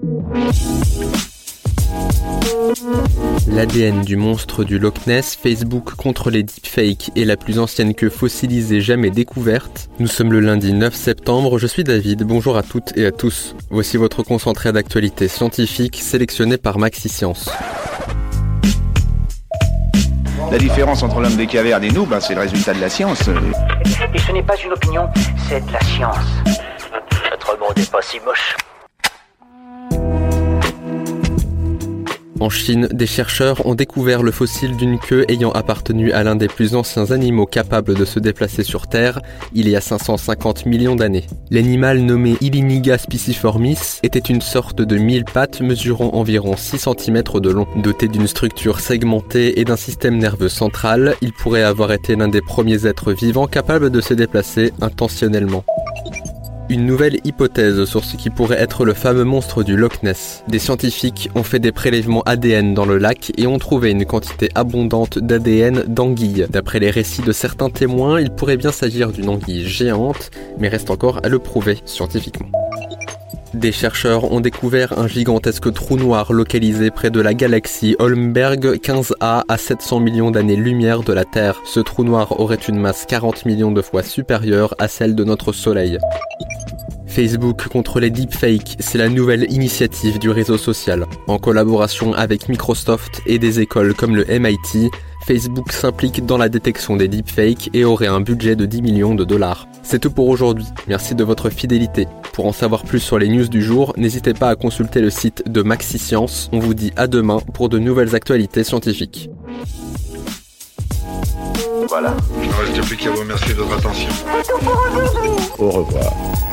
L'ADN du monstre du Loch Ness, Facebook contre les deepfakes est la plus ancienne queue fossilisée jamais découverte. Nous sommes le lundi 9 septembre, je suis David, bonjour à toutes et à tous. Voici votre concentré d'actualité scientifique sélectionné par MaxiScience. La différence entre l'homme des cavernes et nous, c'est le résultat de la science. Et ce n'est pas une opinion, c'est de la science. Notre monde n'est pas si moche. En Chine, des chercheurs ont découvert le fossile d'une queue ayant appartenu à l'un des plus anciens animaux capables de se déplacer sur Terre, il y a 550 millions d'années. L'animal nommé Illiniga spiciformis était une sorte de 1000 pattes mesurant environ 6 cm de long. Doté d'une structure segmentée et d'un système nerveux central, il pourrait avoir été l'un des premiers êtres vivants capables de se déplacer intentionnellement. Une nouvelle hypothèse sur ce qui pourrait être le fameux monstre du Loch Ness. Des scientifiques ont fait des prélèvements ADN dans le lac et ont trouvé une quantité abondante d'ADN d'anguilles. D'après les récits de certains témoins, il pourrait bien s'agir d'une anguille géante, mais reste encore à le prouver scientifiquement. Des chercheurs ont découvert un gigantesque trou noir localisé près de la galaxie Holmberg 15A à 700 millions d'années-lumière de la Terre. Ce trou noir aurait une masse 40 millions de fois supérieure à celle de notre Soleil. Facebook contre les deepfakes, c'est la nouvelle initiative du réseau social. En collaboration avec Microsoft et des écoles comme le MIT, Facebook s'implique dans la détection des deepfakes et aurait un budget de 10 millions de dollars. C'est tout pour aujourd'hui, merci de votre fidélité. Pour en savoir plus sur les news du jour, n'hésitez pas à consulter le site de MaxiScience. On vous dit à demain pour de nouvelles actualités scientifiques. Voilà. Il ne reste plus qu'à vous remercier de votre attention. Au revoir.